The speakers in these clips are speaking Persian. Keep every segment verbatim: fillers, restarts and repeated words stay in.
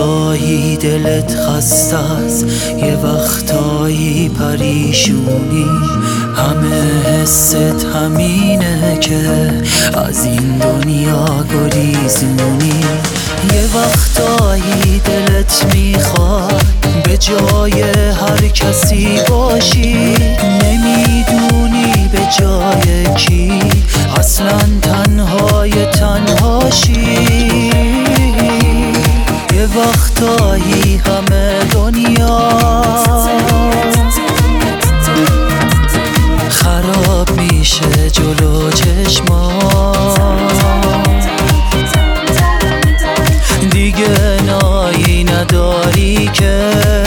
وقتایی دلت خسته است، یه وقتایی پریشونی، همه حست همینه که از این دنیا گریزونی. یه وقتایی دلت میخواد به جای هر کسی باشی، نمیدونی به جای کی، اصلا تنهای تنهاشی. یه وقتایی همه دنیا خراب میشه جلو چشمات، دیگه نایی نداری که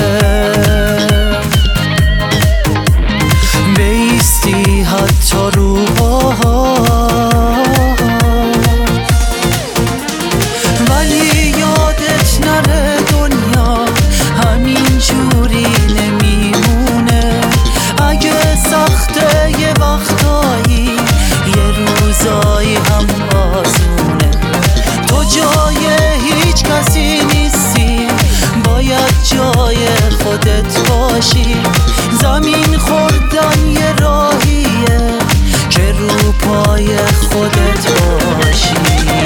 بیستی حتی رو پاها. ولی یادت نره دنیا همین جوری نمیمونه، اگه سخته یه وقتایی یه روزایی هم آسونه. تو جای هیچ کسی نیستی، باید جای خودت باشی. زمین خوردن یه راهیه که رو پای خودت باشی.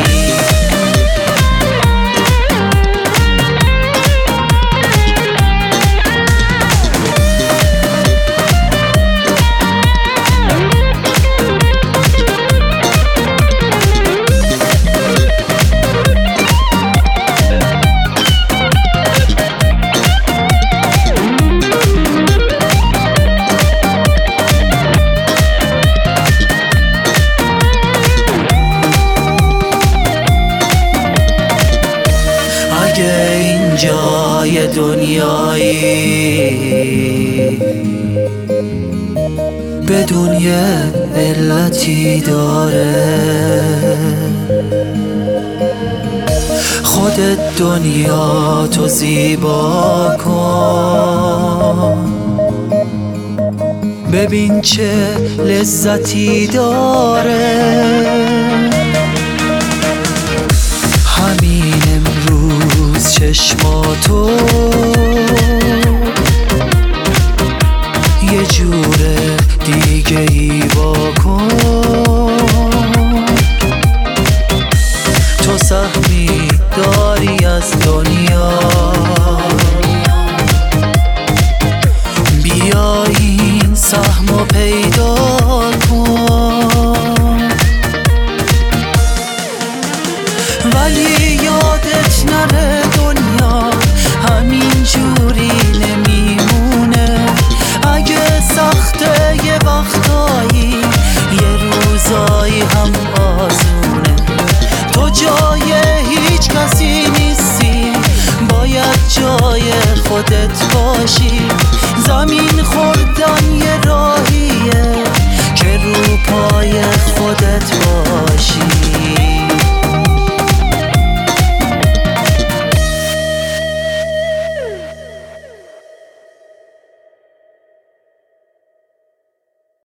این جای دنیایی بدون یه علتی داره، خودت دنیا تو زیبا کن، ببین چه لذتی داره. همین امروز چشماتو یه جور دیگه ای واکن، تو سهمی داری از دنیا، بیا این سهمو پیدا کن. ولی یادت نره دنیا همین جوری نمیمونه، اگه سخته یه وقتایی یه روزایی هم آسونه.